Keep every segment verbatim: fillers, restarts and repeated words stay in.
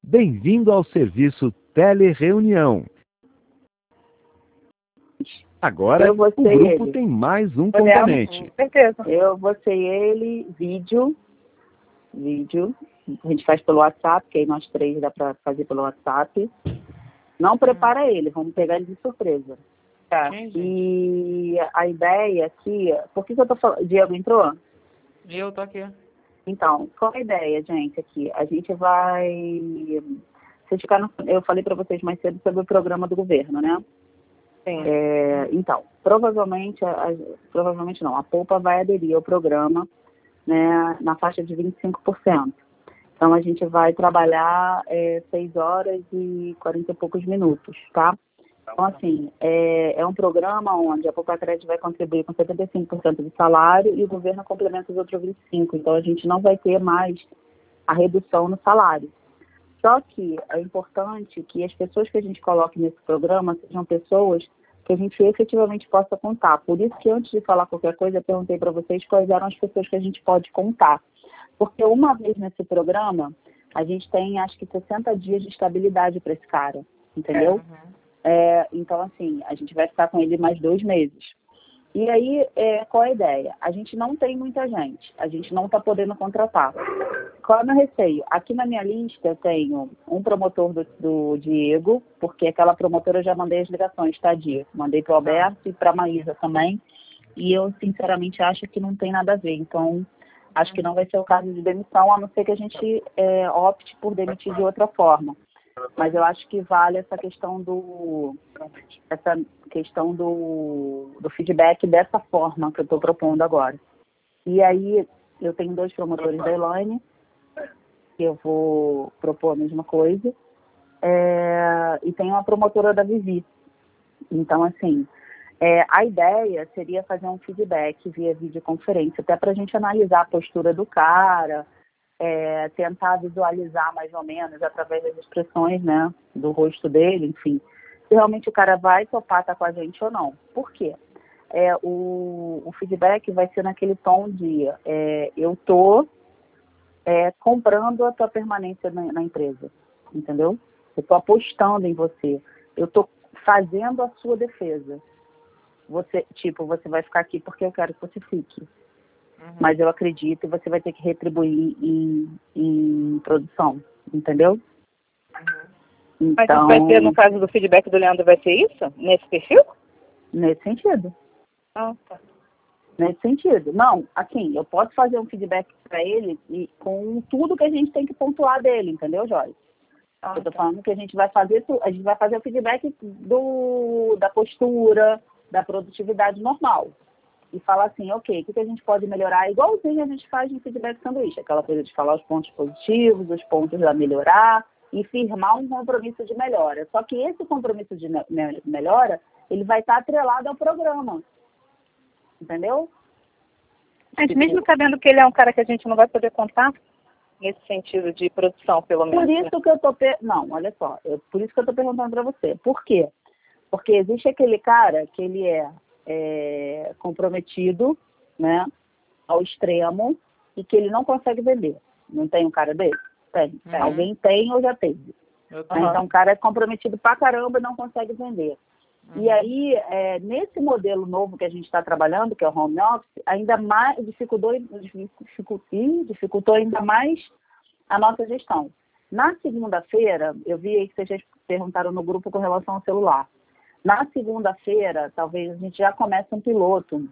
Bem-vindo ao serviço Telereunião. Agora, eu vou o ser grupo ele. tem mais um Podemos? componente. Com certeza. Eu vou ser ele, vídeo, vídeo. A gente faz pelo WhatsApp, que aí nós três dá para fazer pelo WhatsApp. Não prepara hum. ele, vamos pegar ele de surpresa. Tá. E a ideia aqui, por que, que eu tô falando? Diego entrou? Eu tô aqui. Então, qual é a ideia, gente, aqui? A gente vai... Vocês ficaram... Eu falei para vocês mais cedo sobre o programa do governo, né? Sim. É, então, provavelmente, a, provavelmente não, a Poupa vai aderir ao programa, né, na faixa de vinte e cinco por cento. Então, a gente vai trabalhar é, seis horas e quarenta e poucos minutos, tá? Então, assim, é, é um programa onde a Poupa Crédito vai contribuir com setenta e cinco por cento do salário e o governo complementa os outros vinte e cinco por cento. Então, a gente não vai ter mais a redução no salário. Só que é importante que as pessoas que a gente coloque nesse programa sejam pessoas que a gente efetivamente possa contar. Por isso que antes de falar qualquer coisa, eu perguntei para vocês quais eram as pessoas que a gente pode contar. Porque uma vez nesse programa, a gente tem acho que sessenta dias de estabilidade para esse cara, entendeu? Uhum. É, então, assim, a gente vai ficar com ele mais dois meses. E aí, é, qual é a ideia? A gente não tem muita gente, a gente não está podendo contratar. Qual é o meu receio? Aqui na minha lista eu tenho um promotor do, do Diego, porque aquela promotora eu já mandei as ligações, tá, Diego? Mandei para o Alberto e para a Maísa também. E eu, sinceramente, acho que não tem nada a ver. Então, acho que não vai ser o caso de demissão, a não ser que a gente é, opte por demitir de outra forma. Mas eu acho que vale essa questão do, essa questão do, do feedback dessa forma que eu estou propondo agora. E aí, eu tenho dois promotores da Elaine, que eu vou propor a mesma coisa, é, e tem uma promotora da Vivi. Então, assim, é, a ideia seria fazer um feedback via videoconferência, até para a gente analisar a postura do cara, é, tentar visualizar mais ou menos, através das expressões, né, do rosto dele, enfim, se realmente o cara vai topar estar com a gente ou não. Por quê? É, o, o feedback vai ser naquele tom de é, eu tô É, comprando a tua permanência na, na empresa, entendeu? Eu estou apostando em você, eu estou fazendo a sua defesa. Você, tipo, você vai ficar aqui porque eu quero que você fique. Uhum. Mas eu acredito e você vai ter que retribuir em, em produção, entendeu? Uhum. Então, mas vai ser, no caso do feedback do Leandro, vai ser isso? Nesse perfil? Nesse sentido. Ah, tá. Nesse sentido. Não, assim, eu posso fazer um feedback para ele e, com tudo que a gente tem que pontuar dele, entendeu, Joyce? Ah, eu tô tá. falando que a gente vai fazer, a gente vai fazer o feedback do, da postura, da produtividade normal. E falar assim, ok, o que, que a gente pode melhorar? Igualzinho a gente faz no feedback sanduíche, aquela coisa de falar os pontos positivos, os pontos a melhorar e firmar um compromisso de melhora. Só que esse compromisso de me melhora, ele vai estar atrelado ao programa. Entendeu? Mas mesmo sabendo que ele é um cara que a gente não vai poder contar, nesse sentido de produção, pelo menos. Por isso que eu tô... Per... Não, olha só, eu, por isso que eu tô perguntando para você. Por quê? Porque existe aquele cara que ele é, é comprometido, né, ao extremo, e que ele não consegue vender. Não tem um cara dele? Tem. Uhum. Alguém tem ou já teve. Eu tô... Então o cara é comprometido pra caramba e não consegue vender. Uhum. E aí, é, nesse modelo novo que a gente está trabalhando, que é o home office, ainda mais dificultou, dificultou, dificultou ainda mais a nossa gestão. Na segunda-feira, eu vi aí que vocês perguntaram no grupo com relação ao celular. Na segunda-feira, talvez a gente já comece um piloto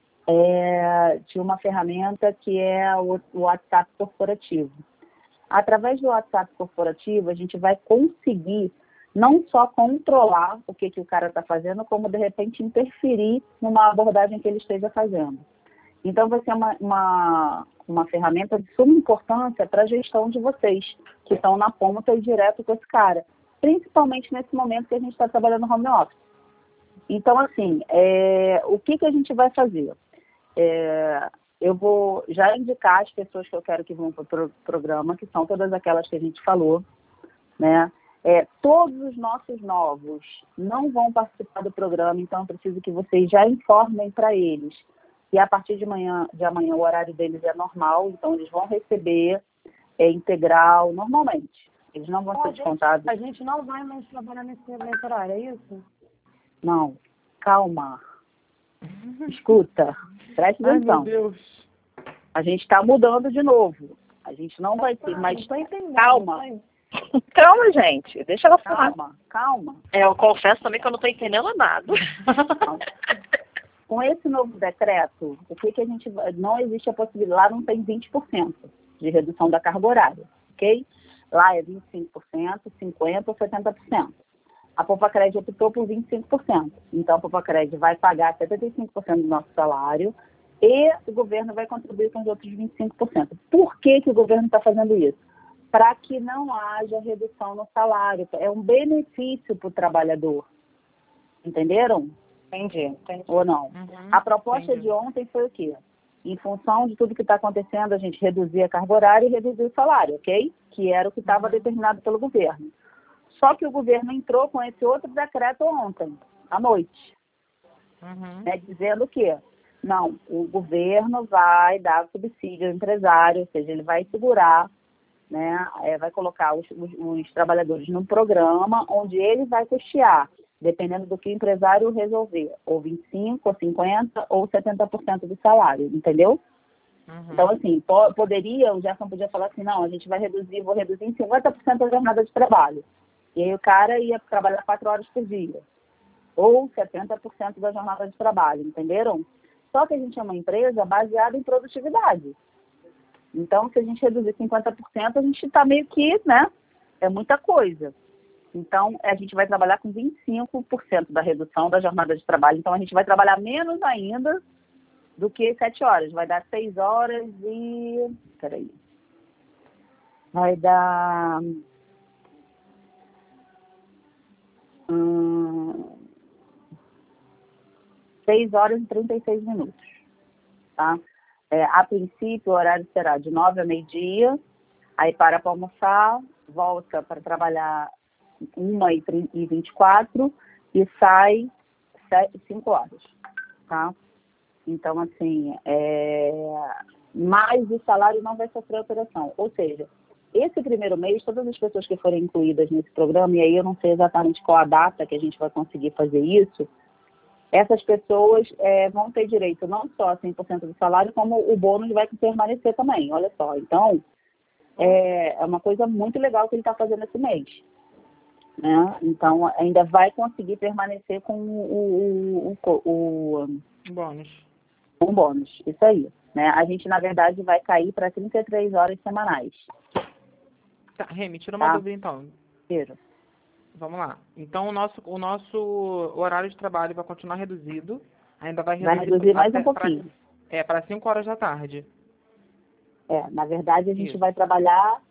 é, de uma ferramenta que é o WhatsApp corporativo. Através do WhatsApp corporativo, a gente vai conseguir não só controlar o que, que o cara está fazendo, como, de repente, interferir numa abordagem que ele esteja fazendo. Então, vai ser uma, uma, uma ferramenta de suma importância para a gestão de vocês, que estão na ponta e direto com esse cara, principalmente nesse momento que a gente está trabalhando no home office. Então, assim, é, o que, que a gente vai fazer? É, eu vou já indicar as pessoas que eu quero que vão para o pro programa, que são todas aquelas que a gente falou, né? É, todos os nossos novos não vão participar do programa, então eu preciso que vocês já informem para eles. E a partir de amanhã, de amanhã o horário deles é normal, então eles vão receber é, integral normalmente. Eles não vão Ó, ser a gente- descontados. A gente não vai mais trabalhar nesse, nesse horário, é isso? Não, calma. Escuta, preste Ai, meu atenção. Deus. A gente está mudando de novo. A gente não vai ter mais. Não tô entendendo. Calma, Calma, gente. Deixa ela falar. calma, calma. É, eu confesso também que eu não tô entendendo nada. Com esse novo decreto, o que, que a gente vai. Não existe a possibilidade, lá não tem vinte por cento de redução da carga horária, ok? Lá é vinte e cinco por cento, cinquenta por cento ou setenta por cento. A Popacred optou por vinte e cinco por cento. Então, a Popacred vai pagar setenta e cinco por cento do nosso salário e o governo vai contribuir com os outros vinte e cinco por cento. Por que, que o governo está fazendo isso? Para que não haja redução no salário. É um benefício para o trabalhador. Entenderam? Entendi, entendi. Ou não? Uhum, A proposta entendi. de ontem foi o quê? Em função de tudo que está acontecendo, a gente reduzir a carga horária e reduzir o salário, ok? Que era o que estava determinado pelo governo. Só que o governo entrou com esse outro decreto ontem, à noite, Uhum. né, dizendo que não, o governo vai dar subsídio ao empresário, ou seja, ele vai segurar, né, é, vai colocar os, os, os trabalhadores num programa onde ele vai custear, dependendo do que o empresário resolver, ou vinte e cinco por cento, ou cinquenta por cento, ou setenta por cento do salário, entendeu? Uhum. Então, assim, po poderia, o Gerson podia falar assim, não, a gente vai reduzir, vou reduzir em cinquenta por cento a jornada de trabalho. E aí o cara ia trabalhar quatro horas por dia. Ou setenta por cento da jornada de trabalho, entenderam? Só que a gente é uma empresa baseada em produtividade. Então, se a gente reduzir cinquenta por cento, a gente está meio que, né, é muita coisa. Então, a gente vai trabalhar com vinte e cinco por cento da redução da jornada de trabalho. Então, a gente vai trabalhar menos ainda do que sete horas. Vai dar seis horas e... Peraí. Vai dar... Hum, seis horas e trinta e seis minutos. Tá? É, a princípio, o horário será de nove a meio-dia. Aí para para almoçar, volta para trabalhar uma e vinte e quatro e sai cinco horas, tá? Então, assim, é... mais o salário não vai sofrer alteração. Ou seja, esse primeiro mês, todas as pessoas que forem incluídas nesse programa, e aí eu não sei exatamente qual a data que a gente vai conseguir fazer isso, essas pessoas é, vão ter direito não só a cem por cento do salário, como o bônus vai permanecer também, olha só. Então, é, é uma coisa muito legal que ele está fazendo esse mês. Né? Então, ainda vai conseguir permanecer com o, o, o, o, Bônus. um bônus, isso aí. Né? A gente, na verdade, vai cair para trinta e três horas semanais. Tá, Remy, tira uma Tá. dúvida então. Tira. Vamos lá. Então, o nosso, o nosso horário de trabalho vai continuar reduzido. Ainda vai Vai reduzir, reduzir mais até um pouquinho. Pra, é, para cinco horas da tarde. É, na verdade, a gente Isso. vai trabalhar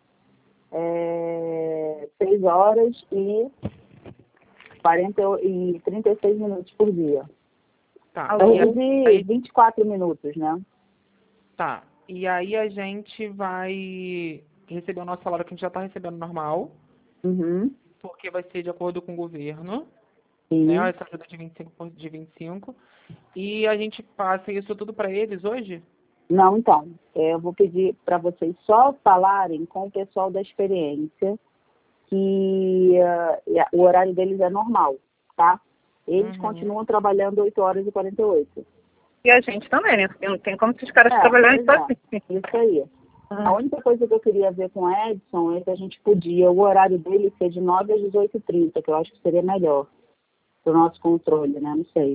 é, seis horas e, quarenta e trinta e seis minutos por dia. Tá. Então, E reduzir aí, vinte e quatro minutos, né? tá. E aí a gente vai receber o nosso salário que a gente já está recebendo normal, Uhum. porque vai ser de acordo com o governo, Sim. né? Essa ajuda de vinte e cinco por cento de vinte e cinco. E a gente passa isso tudo para eles hoje? Não, então, eu vou pedir para vocês só falarem com o pessoal da experiência que uh, o horário deles é normal, tá? Eles Uhum. continuam trabalhando oito horas e quarenta e oito. E a gente também, né? Porque não tem como esses caras É, trabalharem pois sozinhos. é, isso aí. A única coisa que eu queria ver com o Edson é que a gente podia, o horário dele ser de nove às dezoito e trinta, que eu acho que seria melhor para o nosso controle, né? Não sei.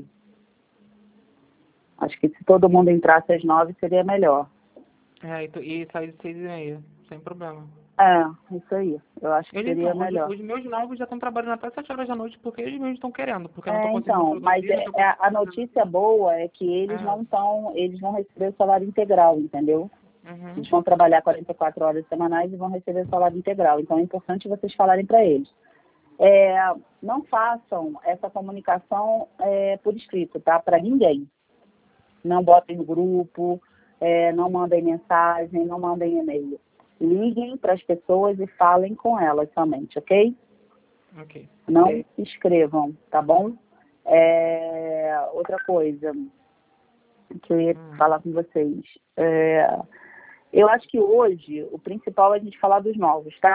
Acho que se todo mundo entrasse às nove seria melhor. É, e, tu- e sair de seis e meia, sem problema. É, isso aí. Eu acho que Eles, seria então, melhor. os, os meus novos já estão trabalhando até sete horas da noite porque eles mesmos estão querendo, porque eu não É, estou conseguindo então, mas produzir. é, não tô é, a conseguindo- notícia boa é que eles É. não estão, eles vão receber o salário integral, entendeu? Uhum. Eles vão trabalhar quarenta e quatro horas semanais e vão receber o salário integral. Então é importante vocês falarem para eles. É, não façam essa comunicação é, por escrito, tá? Para ninguém. Não botem no grupo, é, não mandem mensagem, não mandem e-mail. Liguem para as pessoas e falem com elas somente, ok? Ok. Não Ok. se inscrevam, tá bom? É, outra coisa que eu ia Hum. falar com vocês. É, eu acho que hoje o principal é a gente falar dos novos, tá?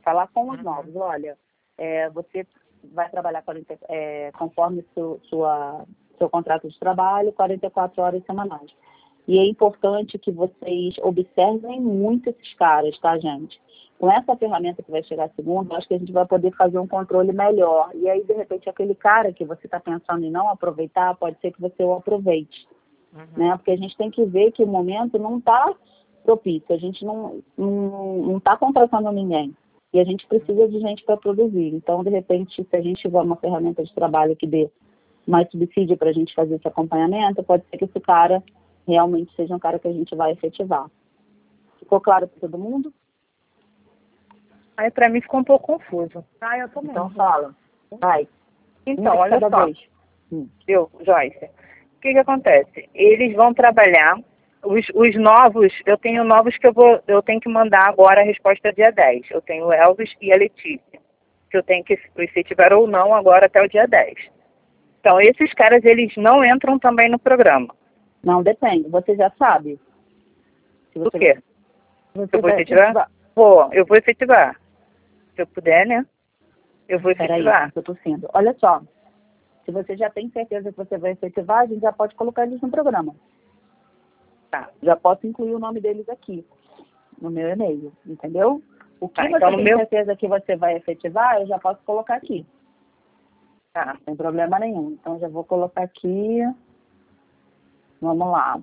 Falar com os Uhum. novos, olha, é, você vai trabalhar quarenta, é, conforme su, sua, seu contrato de trabalho, quarenta e quatro horas semanais. E é importante que vocês observem muito esses caras, tá, gente? Com essa ferramenta que vai chegar segunda, acho que a gente vai poder fazer um controle melhor. E aí, de repente, aquele cara que você está pensando em não aproveitar, pode ser que você o aproveite. Uhum. Né? Porque a gente tem que ver que o momento não está propício, a gente não não está contratando ninguém. E a gente precisa de gente para produzir. Então, de repente, se a gente tiver uma ferramenta de trabalho que dê mais subsídio para a gente fazer esse acompanhamento, pode ser que esse cara realmente seja um cara que a gente vai efetivar. Ficou claro para todo mundo? Aí pra mim ficou um pouco confuso. Ah, eu também. Então fala. Vai. Então, Um de olha cada só, vez. Hum. viu, Joyce? O que que acontece? Eles vão trabalhar, os, os novos, eu tenho novos que eu vou, eu tenho que mandar agora a resposta dia dez. Eu tenho o Elvis e a Letícia, que eu tenho que efetivar ou não agora até o dia dez. Então, esses caras, eles não entram também no programa. Não, depende. Você já sabe? Se Do você quê? Você Eu vou vai efetivar? Vou, eu vou efetivar. Se eu puder, né? Eu vou Peraí, efetivar. eu tô tossindo. Olha só. Se você já tem certeza que você vai efetivar, a gente já pode colocar eles no programa. Tá. Já posso incluir o nome deles aqui, no meu e-mail, entendeu? O que Tá, você então no tem meu- certeza que você vai efetivar, eu já posso colocar aqui. Tá. Sem problema nenhum. Então, já vou colocar aqui. Vamos lá.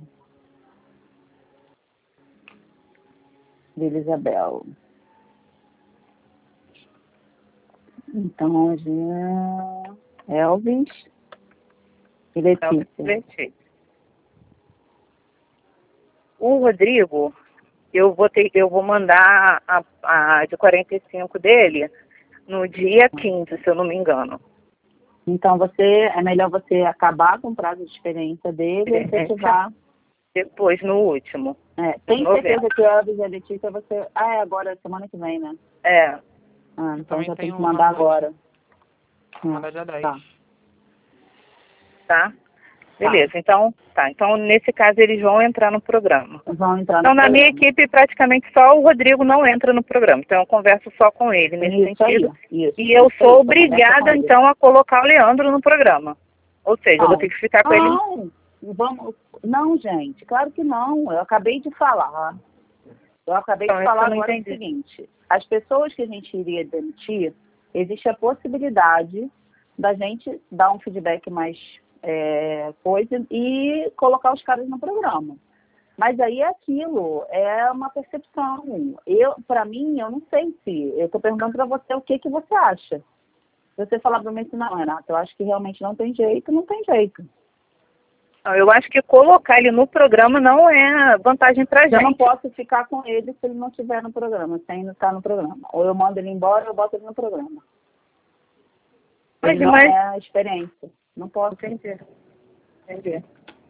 Vila Isabel. Então, hoje é Elvis e Elvis Letícia. e Letícia. O Rodrigo, eu vou ter, eu vou mandar a, a de quarenta e cinco dele no dia quinze, se eu não me engano. Então, você, é melhor você acabar com o prazo de experiência dele e Experiência. efetivar. Depois, no último. É, tem Novembro. certeza que o Elvis e a Letícia você... Ah, é agora, semana que vem, né? É. Ah, então também já tem tenho que uma mandar noite. agora. Manda dia dez. Tá. Tá? Beleza, então, tá. Então, nesse caso, eles vão entrar no programa. Vão entrar Então, no na minha programa. equipe, praticamente só o Rodrigo não entra no programa. Então, eu converso só com ele nesse Isso aí, sentido. isso. E eu Isso sou aí, conversa obrigada, com ele. então, a colocar o Leandro no programa. Ou seja, eu vou Não. ter que ficar com ele. Não, vamos... não, gente, claro que não. Eu acabei de falar. Eu acabei Então, de isso eu falar não agora o entendi. seguinte. As pessoas que a gente iria demitir, existe a possibilidade da gente dar um feedback mais é, coisa e colocar os caras no programa. Mas aí é aquilo, é uma percepção. Eu, para mim, eu não sei se... Eu estou perguntando para você o que, que você acha. Se você falar para mim assim, não, Renata, eu acho que realmente não tem jeito, não tem jeito. Não, eu acho que colocar ele no programa não é vantagem pra Eu não gente. posso ficar com ele se ele não estiver no programa, sem estar no programa. Ou eu mando ele embora ou eu boto ele no programa. Mas, Ele não mas... é a experiência. Não posso. Entendi. Entendi.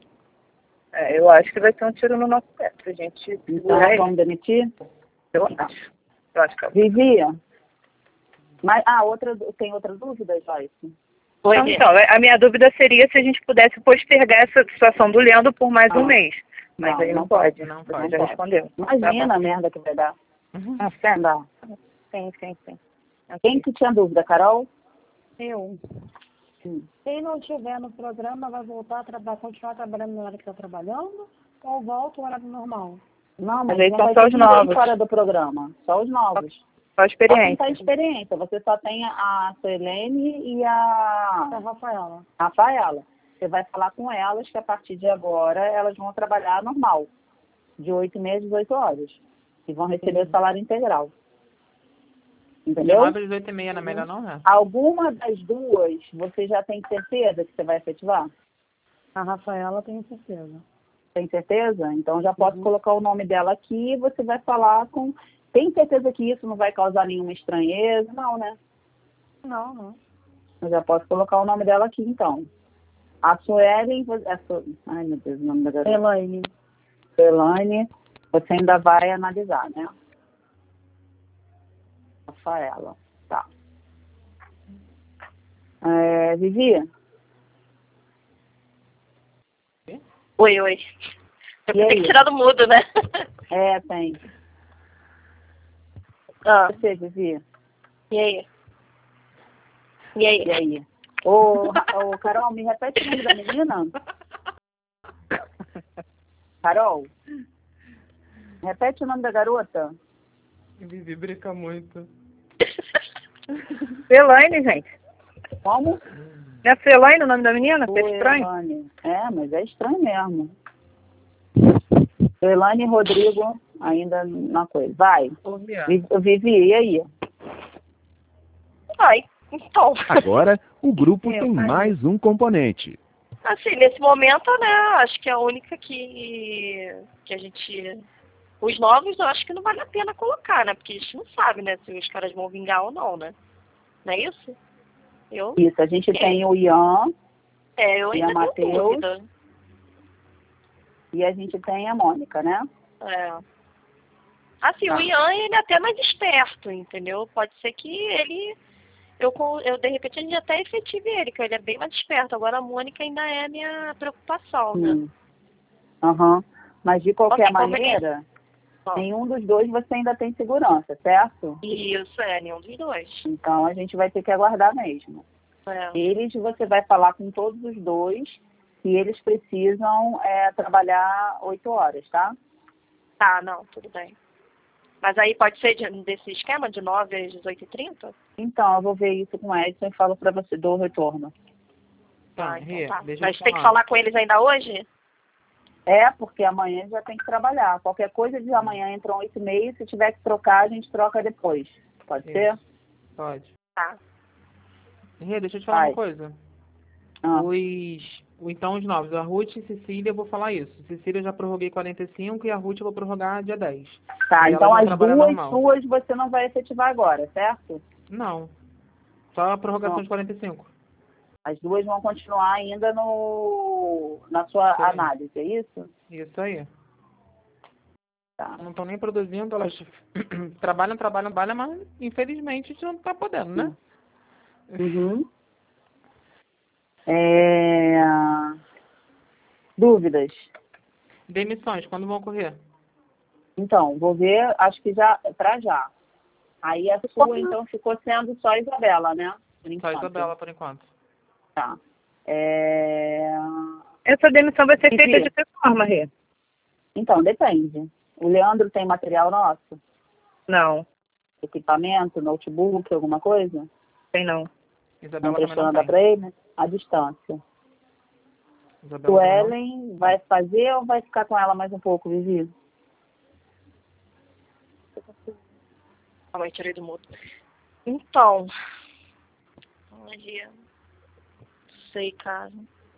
É, eu acho que vai ser um tiro no nosso pé, se a gente Então, segurar ele. vamos demitir? Eu acho. Eu acho que é. Vivia? Mas, ah, outra, tem outra dúvida, Joyce? Oi, Então, então, a minha dúvida seria se a gente pudesse postergar essa situação do Leandro por mais um Ah. mês. Mas Não, aí não, não pode. pode, não Você pode. já Não pode. respondeu. Imagina Tá a merda que vai dar. Uhum. Ah, não dá. sim, sim, sim. Quem que tinha dúvida, Carol? Eu. Sim. Quem não estiver no programa vai voltar a trabalhar, continuar trabalhando na hora que está trabalhando ou volta ao horário normal? Não, Mas mas aí não são vai só ter os ninguém novos. fora do programa. Só os novos. Só a Só quem experiência. está em experiência. Você só tem a Suelene e É a a Rafaela. Rafaela. Você vai falar com elas que a partir de agora elas vão trabalhar normal. De oito e meia, dezoito horas. E vão receber o salário integral. De Entendeu? nove às oito e meia, não é melhor não, né? Alguma das duas você já tem certeza que você vai efetivar? A Rafaela, tenho certeza. Tem certeza? Então já posso Uhum. colocar o nome dela aqui e você vai falar com... Tem certeza que isso não vai causar nenhuma estranheza? Não, né? Não, não. Eu já posso colocar o nome dela aqui, então. A Suelen... A Su... Ai, meu Deus, o nome da garota. Elaine. Elaine, você ainda vai analisar, né? Rafaela. Tá. É, Vivi? oi, oi. Eu E aí? tenho que tirar do mudo, né? É, tem. Ah, Você, Vivi? E aí? E aí? E aí? Ô, ô, Carol, me repete o nome da menina? Carol, repete o nome da garota. Vivi brinca muito. Elaine, gente. Como? Não é Elaine o nome da menina? Ô, É estranho? Elaine. É, mas é estranho mesmo. Elaine e Rodrigo ainda na coisa. Vai. Ô, Mia. Vi- Vivi, e aí? Ai, então. Agora, o grupo Meu, tem ai. mais um componente. Assim, nesse momento, né, acho que é a única que, que a gente... Os novos, eu acho que não vale a pena colocar, né? Porque a gente não sabe, né, se os caras vão vingar ou não, né? Não é isso? Eu, Isso, a gente É. tem o Ian é, eu E a ainda tenho Matheus? dúvida. e a gente tem a Mônica, né? É. Assim, Tá. o Ian, ele é até mais esperto, entendeu? Pode ser que ele... Eu, com- eu, de repente, a gente até efetive ele, que ele é bem mais esperto. Agora, a Mônica ainda é a minha preocupação, né? Hum. Aham. Mas de qualquer Ok, conveniente. maneira, Ó. nenhum dos dois você ainda tem segurança, certo? Isso, é, nenhum dos dois. Então a gente vai ter que aguardar mesmo. É. Eles, você vai falar com todos os dois que eles precisam é, trabalhar oito horas, tá? Tá, não, tudo bem. Mas aí pode ser de- desse esquema de nove às dezoito e trinta? Então, eu vou ver isso com o Edson e falo pra você do retorno. Tá, Ah, Rê, então tá. deixa Mas eu tem que falar. falar com eles ainda hoje? É, porque amanhã já tem que trabalhar. Qualquer coisa de amanhã entram oito e meia, se tiver que trocar, a gente troca depois. Pode Isso. ser? Pode. Tá. Rê, deixa eu te falar Vai. uma coisa. Ah, Os... o- Então, os novos. A Ruth e Cecília, eu vou falar isso. Cecília eu já prorroguei quarenta e cinco e a Ruth eu vou prorrogar dia dez. tá, E então elas vão as trabalhar duas normal. suas você não vai efetivar agora, certo? Não. Só a prorrogação Não. de quarenta e cinco. As duas vão continuar ainda no, na sua Sim. análise, é isso? Isso aí. Tá. Não estão nem produzindo, elas trabalham, trabalham, trabalham, mas infelizmente a gente não está podendo, né? Uhum. É... Dúvidas? Demissões, quando vão ocorrer? Então, vou ver, acho que já, pra já. Aí a sua, então, ficou sendo só a Isabela, né? Por Só enquanto. a Isabela, por enquanto. Tá. É... Essa demissão vai ser Vivi. feita de que forma, Rê? Então, depende. O Leandro tem material nosso? Não, Equipamento, notebook, alguma coisa? tem não. Não Isabela também prestou não nada tem. pra ele? À distância. Isabela O também não- Ellen vai fazer ou vai ficar com ela mais um pouco, Vivi? Calma aí, tirei do mudo. Então. Olha. Não sei, cara.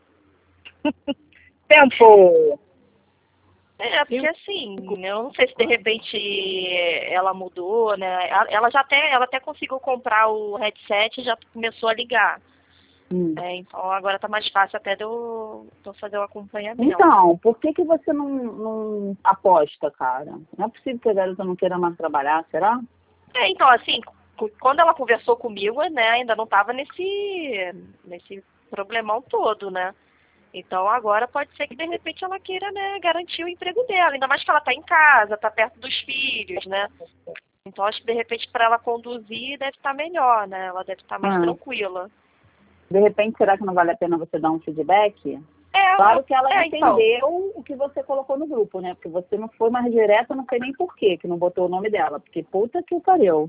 Tempo! É, porque assim, eu não sei se de repente ela mudou, né? Ela- Ela já até, ela até conseguiu comprar o headset e já começou a ligar. Hum. É, então agora tá mais fácil até de eu, de eu fazer o acompanhamento. Então, por que, que você não, não aposta, cara? Não é possível que a garota não queira mais trabalhar, será? É, então, assim, cu- quando ela conversou comigo, né, ainda não tava nesse, nesse problemão todo, né? Então agora pode ser que de repente ela queira, né, garantir o emprego dela, ainda mais que ela tá em casa, tá perto dos filhos, né? Então acho que de repente para ela conduzir deve estar melhor, né? Ela deve estar mais Ah. tranquila. De repente, será que não vale a pena você dar um feedback? É, Claro que ela é, então. entendeu o que você colocou no grupo, né? Porque você não foi mais direto, não sei nem por quê que não botou o nome dela. Porque puta que pariu.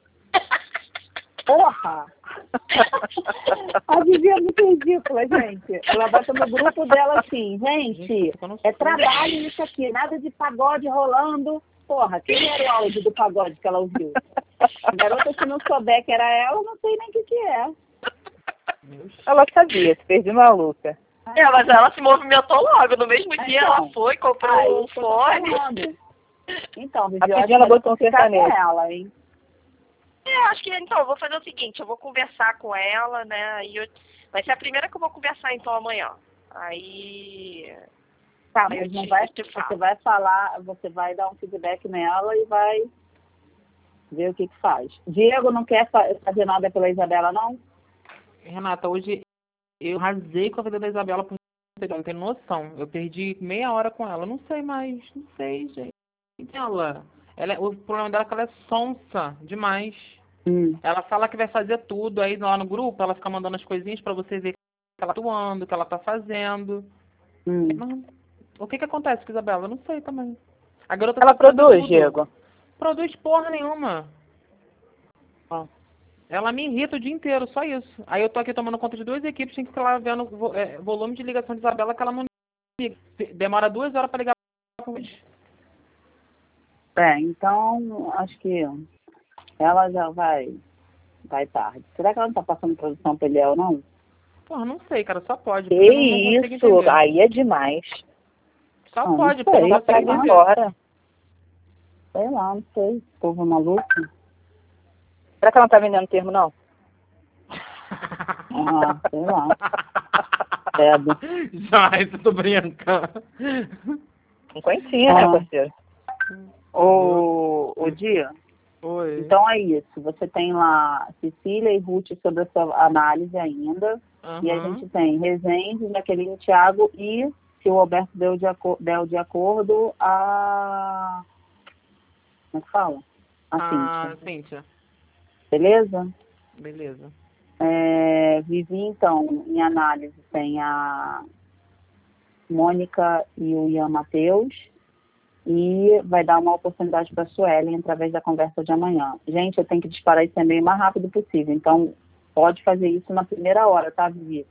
Porra! A Vivi é muito ridícula, gente. Ela bota no grupo dela assim, gente, é trabalho isso aqui, nada de pagode rolando. Porra, quem era o áudio do pagode que ela ouviu? A garota, se não souber que era ela, não sei nem o que que é. Ela sabia, se perdi maluca. É, mas ela se movimentou logo. No mesmo dia Então, ela foi, comprou Ah, um isso que eu tô fone. falando. Então, Vivi, A eu acho Pedro, ela que botou um ficar com sertanejo. ela, hein? É, acho que então, eu vou fazer o seguinte, eu vou conversar com ela, né? Aí eu, vai ser a primeira que eu vou conversar então amanhã. Aí. Tá, aí mas eu não te- vai, eu te você falo. vai falar, você vai dar um feedback nela e vai ver o que que faz. Diego não quer fa- fazer nada pela Isabela, não? Renata, hoje eu rasei com a vida da Isabela por inteiro, não tem noção. Eu perdi meia hora com ela. Eu não sei mais, não sei, gente. Ela, ela, é- o problema dela é que ela é sonsa demais. Hum. Ela fala que vai fazer tudo, aí lá no grupo ela fica mandando as coisinhas pra você ver que ela tá atuando, que ela tá fazendo. Hum. Mas o que que acontece com a Isabela? Eu não sei também. A garota Ela tá fazendo produz, tudo. Diego? Produz porra nenhuma. Ah. Ela me irrita o dia inteiro, só isso. Aí eu tô aqui tomando conta de duas equipes, tem que ficar lá vendo vo- é, volume de ligação de Isabela que ela não liga. Demora duas horas pra ligar pra gente. É, então acho que ela já vai, vai tarde. Será que ela não tá passando produção pra ele ou não? Porra, não sei, cara, só pode. Que porque eu não, não consigo isso? entender. Aí é demais. Só Ah, pode, não porque eu sei, não Só pra consigo ir entender. embora. Sei lá, não sei. Povo maluco. Será que ela não tá vendendo termo, não? Ah, sei lá. Credo. Já, isso eu tô brincando. Cinquentinha, Ah. né, parceiro? Ô, ô Dia, Oi. então é isso. Você tem lá Cecília e Ruth sobre a sua análise ainda. E a Aham. gente tem Rezende, Jaqueline, Thiago e, se o Alberto deu de, aco der de acordo, a... Como é que fala? A Ah, Cíntia. Cíntia. Beleza? Beleza. É, Vivi, então, em análise, tem a Mônica e o Ian Matheus. E vai dar uma oportunidade para a Suelen através da conversa de amanhã. Gente, eu tenho que disparar esse e-mail o mais rápido possível. Então, pode fazer isso na primeira hora, tá, Vivi?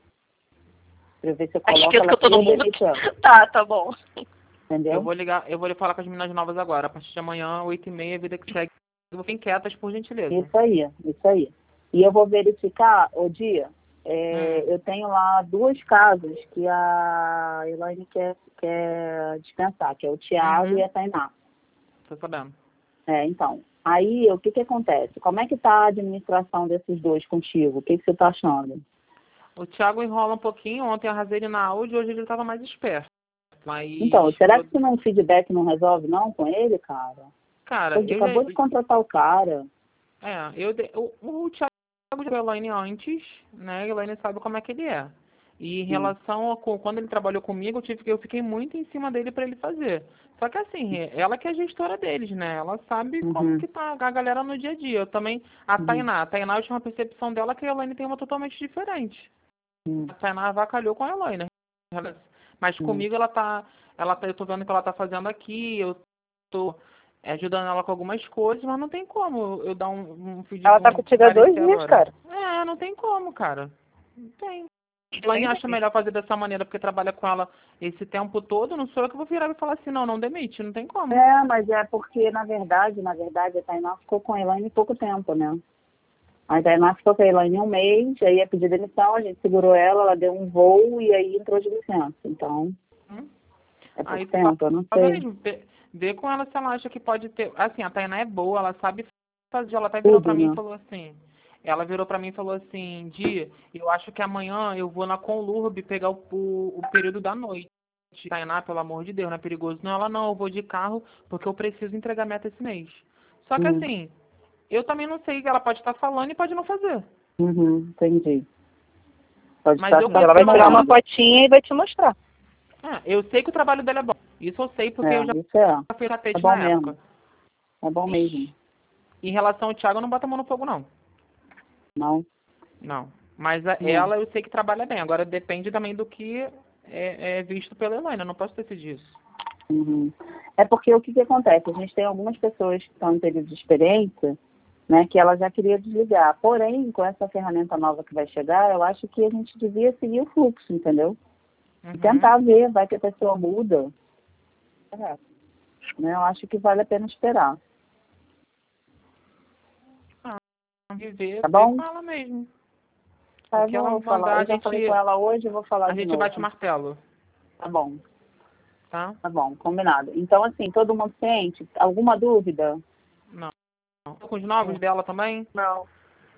Pra eu ver se eu Acho coloco que ela fica todo toda mundo. imitando, Tá, tá bom. entendeu? Eu vou ligar, eu vou lhe falar com as meninas novas agora. A partir de amanhã, oito e meia, vida que segue. Fiquem quietas, por gentileza. Isso aí, isso aí. E eu vou verificar, o dia, é, Hum. eu tenho lá duas casas que a Elaine quer, quer dispensar, que é o Thiago Uhum. e a Tainá. Tô sabendo. É, então, aí o que que acontece? Como é que tá a administração desses dois contigo? O que que você tá achando? O Thiago enrola um pouquinho. Ontem eu arrasei ele na áudio, hoje ele tava mais esperto. Mas, Então, será eu- que se não feedback não resolve não com ele, cara? cara, Você eu acabou já... de contratar o cara. É, eu... de- O, o Thiago já viu a Elaine antes, né? A Elaine sabe como é que ele é. E em relação a co- quando ele trabalhou comigo, eu, tive, que- eu fiquei muito em cima dele pra ele fazer. Só que assim, ela que é a gestora deles, né? Ela sabe Uhum. como que tá a galera no dia a dia. Eu também, a Uhum. Tainá, a Tainá eu tinha uma percepção dela que a Elaine tem uma totalmente diferente. Hum. A Tainá avacalhou com a Elaine. Mas Hum. comigo ela tá, ela tá, eu tô vendo o que ela tá fazendo aqui, eu tô é, ajudando ela com algumas coisas, mas não tem como eu dar um, um feedback. Ela tá contigo há dois dias, agora. cara. É, não tem como, cara. Não tem. A Elaine acha melhor fazer dessa maneira porque trabalha com ela esse tempo todo, não sou eu que vou virar e falar assim, não, não demite, não tem como. É, mas é porque, na verdade, na verdade, a Tainá ficou com a Elaine pouco tempo, né? A Tainá ficou com a Elaine um mês, aí ia pedir demissão, a gente segurou ela, ela deu um voo e aí entrou de licença. Então, Hum? é pouco Aí, tempo, eu não fala sei. mesmo, vê, vê com ela se ela acha que pode ter. Assim, a Tainá é boa, ela sabe fazer. Ela até virou Tudo, pra mim né? e falou assim. Ela virou pra mim e falou assim, Di, eu acho que amanhã eu vou na Conlurb pegar o, o, o período da noite. Tainá, pelo amor de Deus, não é perigoso. Não, ela não, eu vou de carro porque eu preciso entregar meta esse mês. Só que Hum. assim, eu também não sei o que ela pode estar falando e pode não fazer. Uhum, entendi. Pode Mas estar eu só Ela vai tirar falando. uma fotinha e vai te mostrar. Ah, eu sei que o trabalho dela é bom. Isso eu sei porque É, eu já isso é, fiz tapete é bom na mesmo. época. É bom mesmo. Em relação ao Thiago, eu não boto a mão no fogo, não. Não? Não. Mas a- Não. ela eu sei que trabalha bem. Agora depende também do que é, é visto pela Elaine. Eu não posso decidir isso. Uhum. É porque o que, que acontece? A gente tem algumas pessoas que estão em período de experiência, né, que ela já queria desligar. Porém, com essa ferramenta nova que vai chegar, eu acho que a gente devia seguir o fluxo, entendeu? E Uhum. tentar ver, vai que a pessoa muda. É. Né, eu acho que vale a pena esperar. Viver Tá bom? com ela mesmo. Tá, O eu que ela vou mandar, falar. a Eu já gente, falei com ela hoje, eu vou falar a de gente novo. bate o martelo. Tá bom, Tá? tá bom, combinado. Então, assim, todo mundo ciente? Alguma dúvida? Não. Tô com os novos dela também? Não.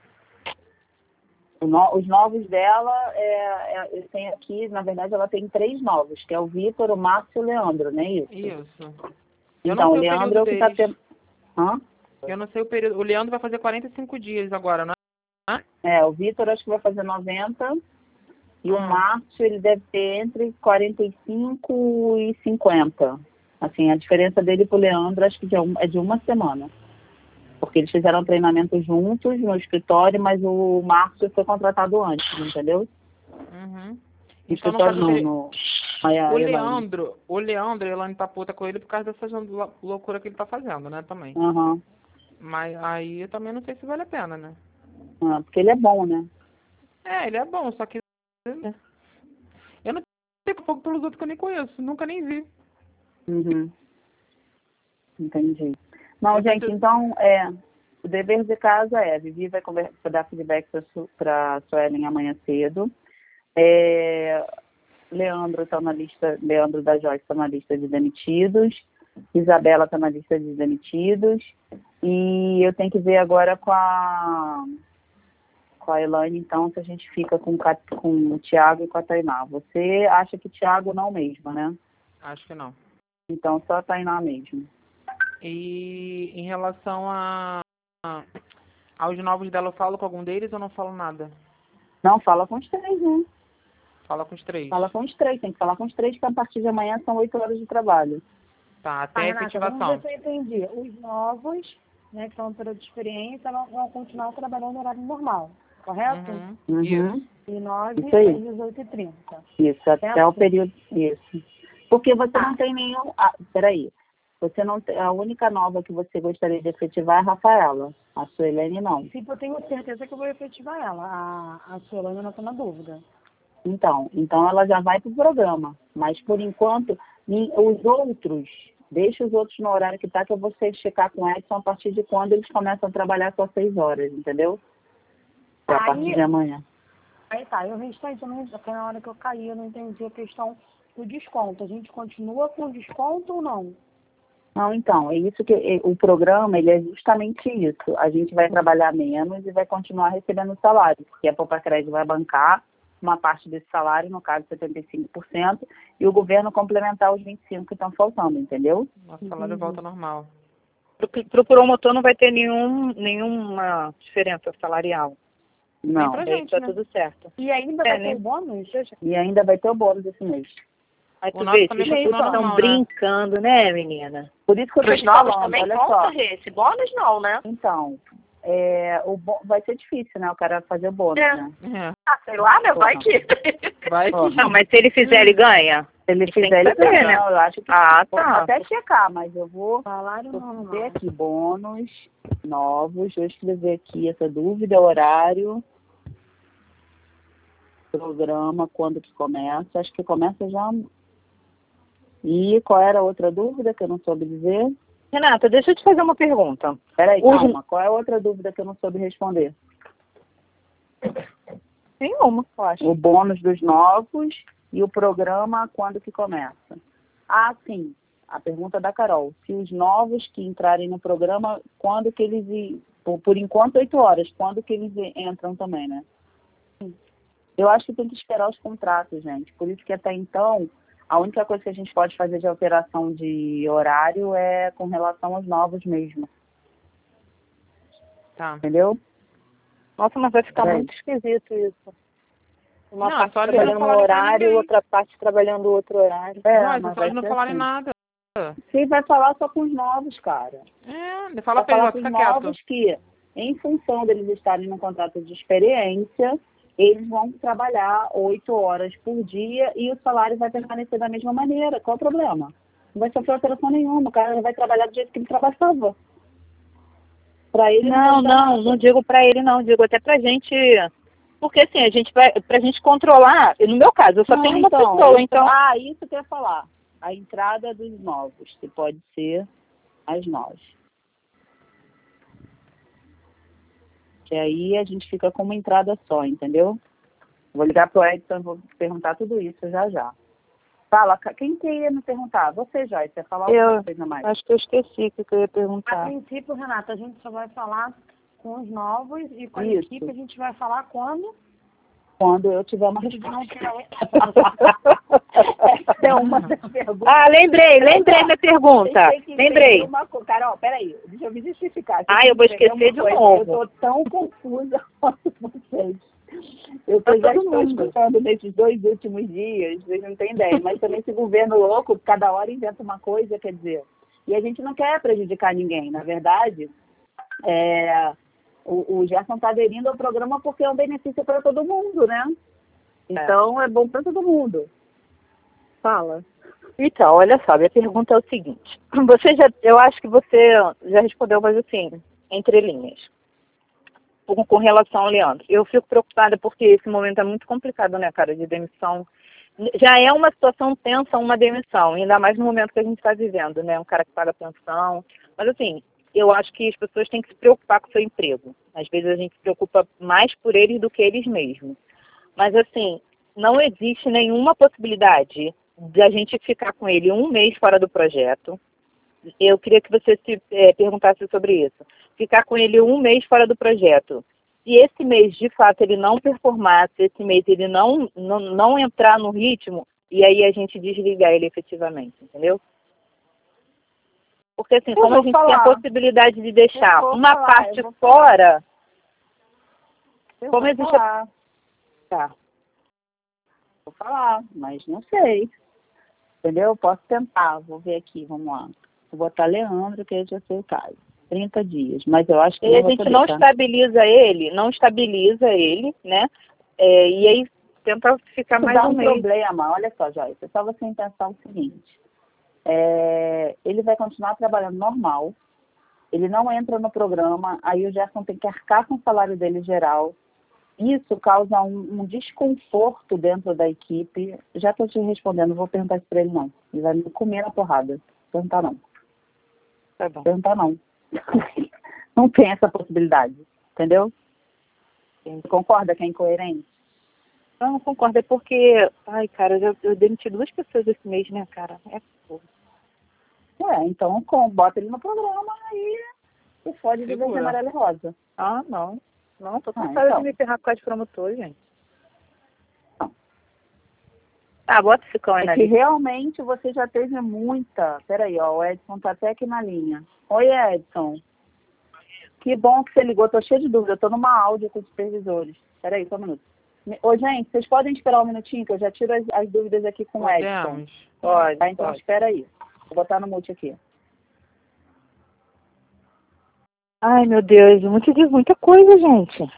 O no- Os novos dela, é, é, eu tenho aqui, na verdade, ela tem três novos, que é o Vitor, o Márcio e o Leandro, não é isso? Isso. Eu Então, não o sei o Leandro é período o que tá deles. tendo... Hã? Eu não sei o período. O Leandro vai fazer quarenta e cinco dias agora, não é? É, o Vitor acho que vai fazer noventa e o Hum. Márcio ele deve ter entre quarenta e cinco e cinquenta. Assim, a diferença dele pro Leandro acho que é um- é de uma semana. Porque eles fizeram treinamento juntos no escritório, mas o Márcio foi contratado antes, entendeu? Uhum. No Então, no escritório caso, não, seria- no... Aí a o Elaine. Leandro, o Leandro, a Elaine tá puta com ele por causa dessa lou- loucura que ele tá fazendo, né, também. Aham. Mas aí eu também não sei se vale a pena, né? Ah, porque ele é bom, né? É, ele é bom, só que eu não tenho pouco pelos outros que eu nem conheço, nunca nem vi. Uhum. Entendi. Não, Eu gente, tento- então, é, o dever de casa é, a Vivi vai conver- dar feedback para a Suelen amanhã cedo. É, Leandro está na lista, Leandro da Joyce está na lista de demitidos. Isabela está na lista de demitidos. E eu tenho que ver agora com a, com a Elaine, então, se a gente fica com, o Ca- com o Thiago e com a Tainá. Você acha que Thiago não mesmo, né? Acho que não. Então, só a Tainá mesmo. E em relação a, a- aos novos dela, eu falo com algum deles ou não falo nada? Não, fala com os três, né? Fala com os três. Fala com os três, tem que falar com os três, que a partir de amanhã são oito horas de trabalho. Tá, Ah, até a Renata, vamos efetivação. ver se eu entendi. Os novos, né, que estão no período de experiência, vão, vão continuar trabalhando no horário normal, correto? Uhum. Uhum. Isso. E nove Isso aí. às dezoito e trinta. Isso, até Certo? o período. Isso. Porque você Tá. não tem nenhum. Ah, peraí. Você não tem. A única nova que você gostaria de efetivar é a Rafaela. A Suelene não. Tipo, eu tenho certeza que eu vou efetivar ela. A, a Solane não está na dúvida. Então, então ela já vai para o programa. Mas por enquanto, ni- os outros, deixa os outros no horário que tá, que eu vou ser- checar com o Edson a partir de quando eles começam a trabalhar só seis horas, entendeu? É a Aí- partir de amanhã. Aí tá, e o restante, eu não, foi na hora que eu caí, eu não entendi a questão do desconto. A gente continua com desconto ou não? Não, então, é isso que é, o programa, ele é justamente isso. A gente vai trabalhar menos e vai continuar recebendo salário, porque a Poupa Crédito vai bancar uma parte desse salário, no caso setenta e cinco por cento, e o governo complementar os vinte e cinco por cento que estão faltando, entendeu? Nosso salário volta ao normal. Para o promotor não vai ter nenhum, nenhuma diferença salarial. Não. pra Aí gente, tá né? tudo certo. E ainda É, vai né? ter o bônus? E ainda vai ter o bônus esse mês. Aí O tu nosso vê, também vocês continua estão normal, né? brincando, né, menina? Por isso que eu tô Para os te novos falando, também olha conta, só. Rê? Esse bônus não, né? Então, é, o bô- vai ser difícil, né? O cara fazer o bônus, É. né? É. Ah, sei lá, né? Vai que... Vai Ó, que... Não, mas se ele fizer, ele ganha? Se ele Tem que fizer, ele saber, ganha, né? não, eu acho que Ah, vou tá. até checar, mas eu vou Salário Vou normal. ver aqui bônus novos, vou escrever aqui essa dúvida, horário, programa, quando que começa, acho que começa já. E qual era a outra dúvida que eu não soube dizer? Renata, deixa eu te fazer uma pergunta. Peraí, Os- calma, qual é a outra dúvida que eu não soube responder? Nenhuma, eu acho. O bônus dos novos e o programa, quando que começa? Ah, sim, a pergunta da Carol. Se os novos que entrarem no programa, quando que eles, i- por, por enquanto, oito horas, quando que eles i- entram também, né? Eu acho que tem que esperar os contratos, gente. Por isso que até então, a única coisa que a gente pode fazer de alteração de horário é com relação aos novos mesmo, Tá. entendeu? Nossa, mas vai ficar Peraí. muito esquisito isso. Uma Não, parte só eles não trabalhando um falarem pra horário, ninguém. outra parte trabalhando outro horário. É, não, é mas só vai eles não ser falarem assim. nada. Você vai falar só com os novos, cara. É, fala Vai pra falar ele, com fica os quieto. novos que, em função deles estarem no contrato de experiência, eles vão trabalhar oito horas por dia e o salário vai permanecer da mesma maneira. Qual o problema? Não vai sofrer alteração nenhuma. O cara vai trabalhar do jeito que ele trabalhava. Para ele Não, vai não, não digo pra ele não, digo até pra gente. Porque assim, a gente vai, pra gente controlar, no meu caso, eu só Não, tenho uma então, pessoa, isso- então. Ah, isso que eu ia falar. A entrada dos novos, que pode ser as nove. Que aí a gente fica com uma entrada só, entendeu? Vou ligar pro Edson, vou perguntar tudo isso já já. Fala, quem que ia me perguntar? Você, Joyce, você ia falar Eu- alguma coisa mais? Acho que eu esqueci o que eu ia A perguntar. princípio, Renata, a gente só vai falar com os novos e com a Isso. equipe a gente vai falar quando Quando eu tiver uma a gente não resposta. tiver Essa é uma das perguntas. Ah, lembrei, lembrei minha pergunta. Vocês têm que Lembrei. entender Uma... co- Carol, peraí, deixa eu me justificar. Vocês Ah, têm eu vou que entender esquecer uma de coisa. novo. Eu tô tão confusa quanto vocês. Eu tô, Tá já todo estou mundo. escutando nesses dois últimos dias, vocês não têm ideia, mas também esse governo louco, cada hora inventa uma coisa, quer dizer, e a gente não quer prejudicar ninguém, na verdade, é, o, o Gerson está aderindo ao programa porque é um benefício para todo mundo, né? Então, é, é bom para todo mundo. Fala. Então, olha só, minha pergunta é o seguinte. Você já, eu acho que você já respondeu, mas assim, entre linhas. Com, com relação ao Leandro. Eu fico preocupada porque esse momento é muito complicado, né, cara, de demissão. Já é uma situação tensa, uma demissão, ainda mais no momento que a gente está vivendo, né? Um cara que paga pensão. Mas assim, eu acho que as pessoas têm que se preocupar com o seu emprego. Às vezes a gente se preocupa mais por eles do que eles mesmos. Mas assim, não existe nenhuma possibilidade de a gente ficar com ele um mês fora do projeto. Eu queria que você se é, perguntasse sobre isso. Ficar com ele um mês fora do projeto. Se esse mês, de fato, ele não performar, se esse mês ele não, não, não entrar no ritmo, e aí a gente desligar ele efetivamente, entendeu? Porque assim, Eu como a vou gente falar. tem a possibilidade de deixar Eu vou uma falar, parte eu vou fora, Eu como vou existe... falar, Tá. vou falar, mas não sei. Entendeu? Posso tentar, vou ver aqui, vamos lá. Vou botar Leandro, que já sei o caso. trinta dias, mas eu acho que E a não vou gente poder, não tá? estabiliza ele, não estabiliza ele, né? É, e aí tenta ficar Isso mais dá um um mês. problema, olha só, Joyce, é só você pensar o seguinte. É, ele vai continuar trabalhando normal, ele não entra no programa, aí o Gerson tem que arcar com o salário dele geral. Isso causa um, um desconforto dentro da equipe. Já estou te respondendo, não vou perguntar isso para ele não. Ele vai me comer na porrada. Perguntar não. Tá bom. Perguntar não. Não tem essa possibilidade, entendeu? Você concorda que é incoerente? Eu não concordo, é porque, ai, cara, eu, já, eu demiti duas pessoas esse mês, né, cara? É porra. Ué, então com, bota ele no programa e você fode de verde, Segura. amarelo e rosa. Ah, não. Não, tô Ah, cansada então. de me ferrar por causa de promotor, gente. Não. Ah, bota esse cão aí É na que lista. realmente você já teve muita... Peraí, ó, o Edson tá até aqui na linha. Oi, Edson. Que bom que você ligou, tô cheio de dúvida, eu tô numa áudio com os supervisores. Peraí, só um minuto. Ô, gente, vocês podem esperar um minutinho que eu já tiro as, as dúvidas aqui com o Edson. Podemos. Pode, Tá, então pode. espera aí. Vou botar no mute aqui. Ai, meu Deus, muito de muita coisa, gente.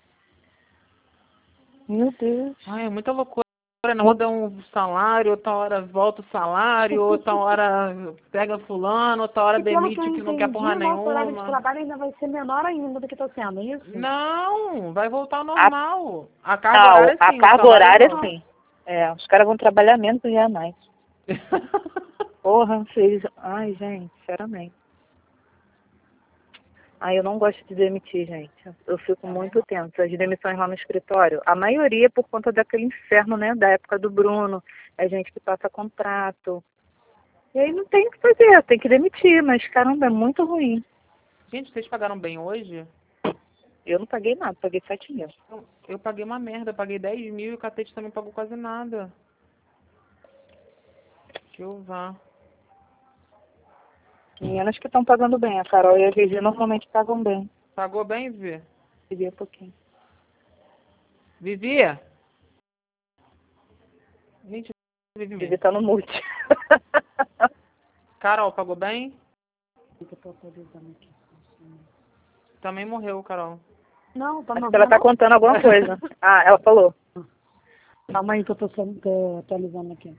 Meu Deus. Ai, é muita loucura. Não muda um salário, outra hora volta o salário, outra hora pega fulano, outra hora E pelo que demite eu que não entendi, quer porra o nosso horário de nenhuma. trabalho ainda vai ser menor ainda do que está sendo, é isso? Não, vai voltar ao normal. A carga Não, horária a sim, o carga salário horária, não. sim. É, os caras vão trabalhar menos e já mais. Porra, vocês... Ai, gente, sinceramente. Ai, eu não gosto de demitir, gente. Eu fico muito tensa. As demissões lá no escritório, a maioria é por conta daquele inferno, né? Da época do Bruno. A gente que passa contrato. E aí não tem o que fazer, tem que demitir, mas caramba, é muito ruim. Gente, vocês pagaram bem hoje? Eu não paguei nada, paguei sete mil. Eu, eu paguei uma merda, paguei dez mil e o Catete também pagou quase nada. Que eu vá. Meninas que estão pagando bem. A Carol e a Vivi normalmente pagam bem. Pagou bem, Vivi? Vivi um pouquinho. Vivi? Gente, Vivi Vivi mesmo. tá no mute. Carol, pagou bem? Eu tô atualizando aqui. Também morreu, Carol. Não, tá me Acho que ela ouvindo, tá contando alguma coisa. Ah, ela falou. não? Calma aí que eu tô, só- tô atualizando aqui.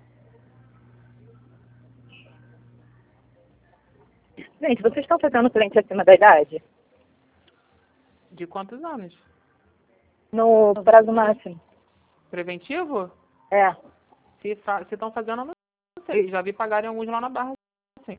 Gente, vocês estão fazendo cliente acima da idade? De quantos anos? No prazo máximo. Preventivo? É. Se fa se estão fazendo, eu não sei. Já vi pagarem alguns lá na Barra. Sim.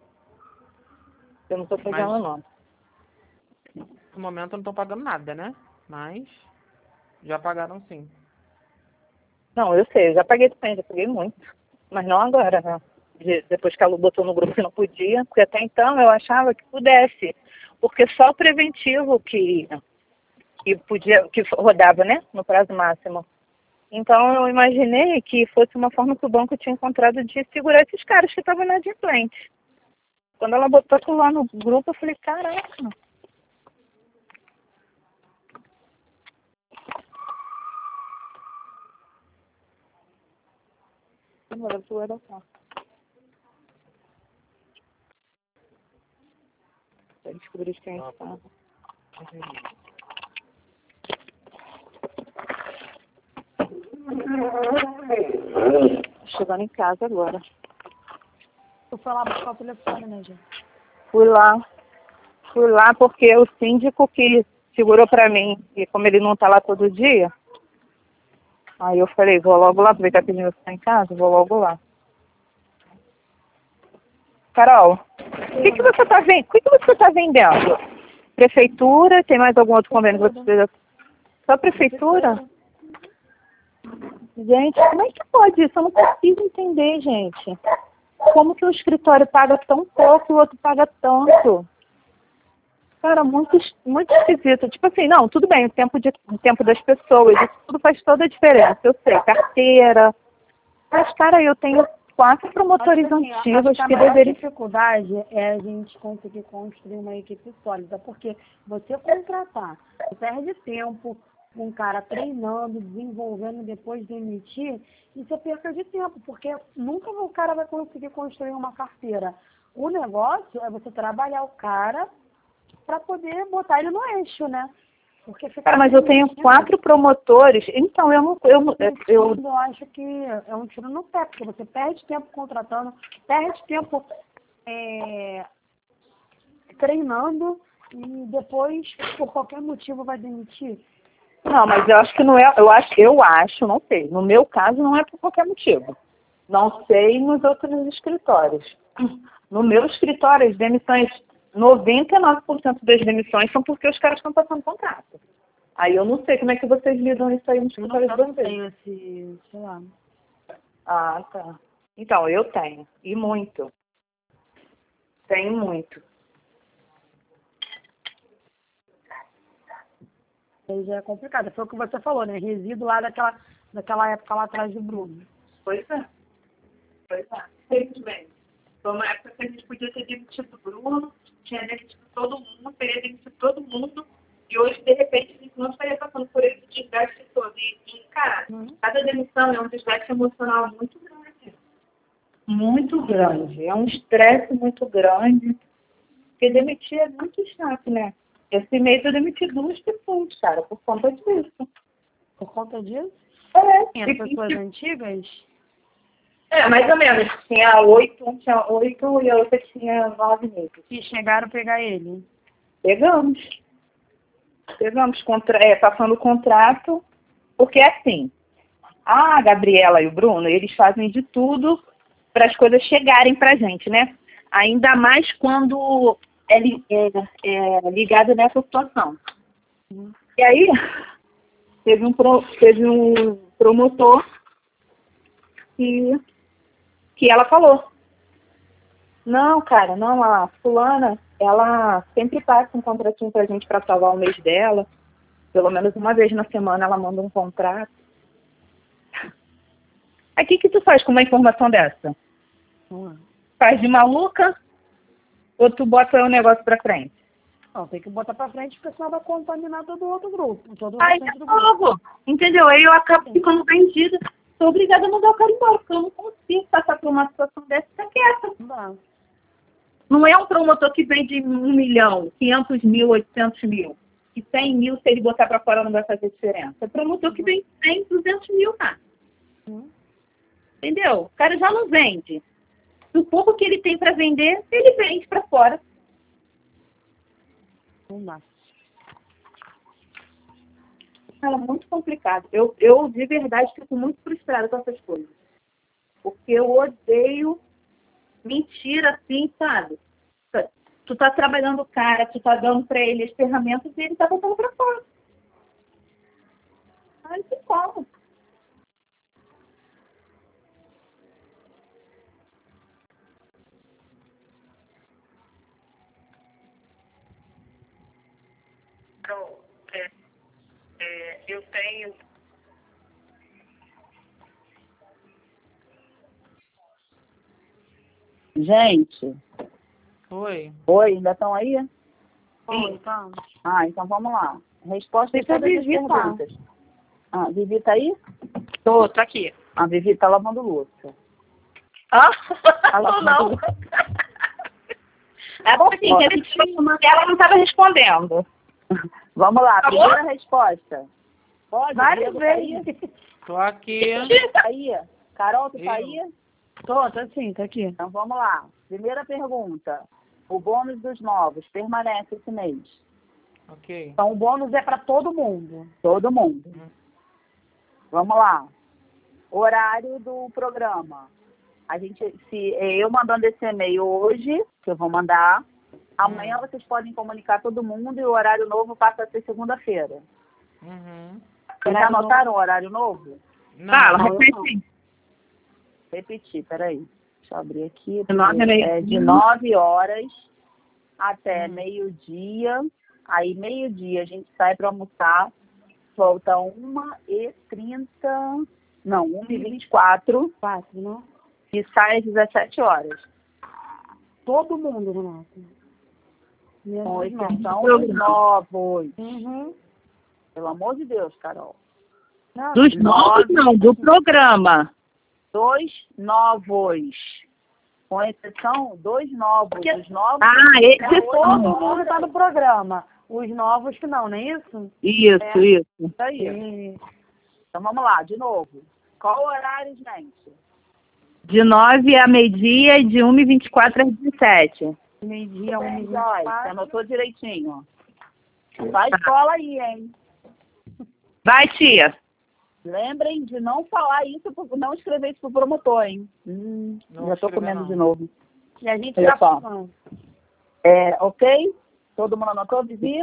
Eu não tô fazendo, Mas- não. No momento não estão pagando nada, né? Mas já pagaram sim. Não, eu sei, eu já paguei também, já paguei muito. Mas não agora, né? De- depois que a Lu botou no grupo que não podia, porque até então eu achava que pudesse. Porque só o preventivo que, que podia, que rodava, né? No prazo máximo. Então eu imaginei que fosse uma forma que o banco tinha encontrado de segurar esses caras que estavam inadimplentes. Quando ela botou aquilo lá no grupo, eu falei, caraca. Agora eu vou adotar. Pra descobrir quem estava. Chegando em casa agora. Eu fui lá buscar o telefone, né, gente? Fui lá. Fui lá porque o síndico que segurou pra mim, e como ele não tá lá todo dia, aí eu falei, vou logo lá, aproveitar que ele não está em casa, vou logo lá. Carol, o que, que você tá vendendo? O que, que você tá vendendo? Prefeitura? Tem mais algum outro convênio que você precisa? Só prefeitura? Gente, como é que pode isso? Eu não consigo entender, gente. Como que o escritório paga tão pouco e o outro paga tanto? Cara, muito, muito esquisito. Tipo assim, não, tudo bem, o tempo, de, o tempo das pessoas, isso tudo faz toda a diferença. Eu sei, carteira. Mas, cara, eu tenho quatro promotores Acho que, assim, antigos acho que a que maior deveriam... dificuldade é a gente conseguir construir uma equipe sólida, porque você contratar, você perde tempo com um cara treinando, desenvolvendo, depois demitir, isso é perca de tempo, porque nunca o cara vai conseguir construir uma carteira. O negócio é você trabalhar o cara para poder botar ele no eixo, né? Porque fica Cara, mas eu tenho demitido. quatro promotores, então eu não... Eu, eu, eu, Eu acho que é um tiro no pé, porque você perde tempo contratando, perde tempo é, treinando e depois, por qualquer motivo, vai demitir. Não, mas eu acho que não é, eu acho, eu acho, não sei. No meu caso não é por qualquer motivo. Não sei nos outros escritórios. No meu escritório, as demissões, noventa e nove por cento das demissões são porque os caras estão passando contrato. Aí eu não sei como é que vocês lidam isso aí no Eu não, escritório eu de não vocês. tenho esse, sei lá. Ah, tá. Então, eu tenho. E muito. Tenho muito. Aí já é complicado. Foi o que você falou, né? Resíduo lá daquela, daquela época lá atrás do Bruno. Pois é. Pois é. Simplesmente. Foi uma época que a gente podia ter demitido o Bruno, tinha demitido todo mundo, teria demitido todo mundo, e hoje, de repente, a gente não estaria passando por esse desgaste todo. E, e cara, Uhum. cada demissão é um desgaste emocional muito grande. Muito grande. É um estresse muito grande. Porque demitir é muito chato, né? Esse mês eu demiti duas pessoas, cara, por conta disso. Por conta disso? É, Tinha e- pessoas antigas? é, mais ou menos. Tinha oito, um tinha oito e a outra tinha nove meses. Que chegaram a pegar ele. Pegamos. Pegamos, contra, é, passando o contrato, porque é assim, a Gabriela e o Bruno, eles fazem de tudo para as coisas chegarem pra gente, né? Ainda mais quando é, li- é, é ligado nessa situação. Uhum. E aí, teve um, pro, teve um promotor que, que ela falou, não, cara, não, a fulana, ela sempre passa um contratinho pra gente pra salvar o mês dela. Pelo menos uma vez na semana ela manda um contrato. Aí o que que tu faz com uma informação dessa? Não, é. Faz de maluca ou tu bota o negócio pra frente? Não, tem que botar pra frente, porque senão vai contaminar todo o outro grupo. Todo o Aí restante é do grupo. logo, entendeu? Aí eu acabo ficando vendida. Sou obrigada a mandar o cara embora, porque eu não consigo passar por uma situação dessa e ficar quieta. Não dá. Não é um promotor que vende um milhão, quinhentos mil, oitocentos mil. E cem mil, se ele botar pra fora, não vai fazer diferença. É promotor que vende cem, duzentos mil, cara. Uhum. Entendeu? O cara já não vende. O pouco que ele tem pra vender, ele vende pra fora. Não dá. Cara, muito complicado. Eu, eu, de verdade, fico muito frustrada com essas coisas. Porque eu odeio mentira assim, sabe? Tu tá trabalhando o cara, tu tá dando pra ele as ferramentas e ele tá botando pra fora. Ai, que como? Então, é, é, eu tenho... Gente, Oi. oi, ainda estão aí? Oi, tá. Ah, então vamos lá. Resposta Deixa a a todas as Vivi falar. perguntas. Ah, Vivi tá aí? Tô, tô aqui. A Vivi tá lavando louça. Ah, Ela ou não. É assim, que a gente ela não estava respondendo. Vamos lá, primeira resposta. Pode, Várias Diego, tá aí? vezes. Tô aqui. Tá aí? Carol, tu tá Eu. aí? Tô, tô sim, tá aqui. Então vamos lá. Primeira pergunta. O bônus dos novos permanece esse mês? Ok. Então o bônus é para todo mundo. Todo mundo. Hum. Vamos lá. Horário do programa. A gente, se eu mandando esse e-mail hoje, que eu vou mandar, amanhã Hum. vocês podem comunicar todo mundo e o horário novo passa a ser segunda-feira. Uhum. Vocês já Horário anotaram o horário novo? Não, Fala, não, eu repete. Repetir, peraí. Deixa eu abrir aqui. De nove a meio-dia. É de nove horas até Hum. meio-dia. Aí, meio-dia, a gente sai para almoçar. Volta uma e trinta. Não, uma e vinte e quatro. Fácil, né? E sai às dezessete horas. Todo mundo, Renata. Menos Com os novos. exceção dos novos. Uhum. Pelo amor de Deus, Carol. Não, Dos novos, não, do programa. Dois novos. Com exceção dos novos. Porque- Os novos. Ah, esse é todo outro. mundo tá no programa. Os novos que não, não é isso? Isso, É. isso. Isso aí. E- Então vamos lá, de novo. Qual o horário, gente? De nove a meio-dia e de uma e vinte e quatro às dezessete. Meio-dia, um Bem, minuto. Joyce, você anotou direitinho. Faz escola aí, hein? Vai, tia. Lembrem de não falar isso, pro- não escrever isso pro promotor, hein? Hum, Não já tô escrever, comendo não. de novo. E a gente Olha já só. falou. É, ok? Todo mundo anotou, Vivi?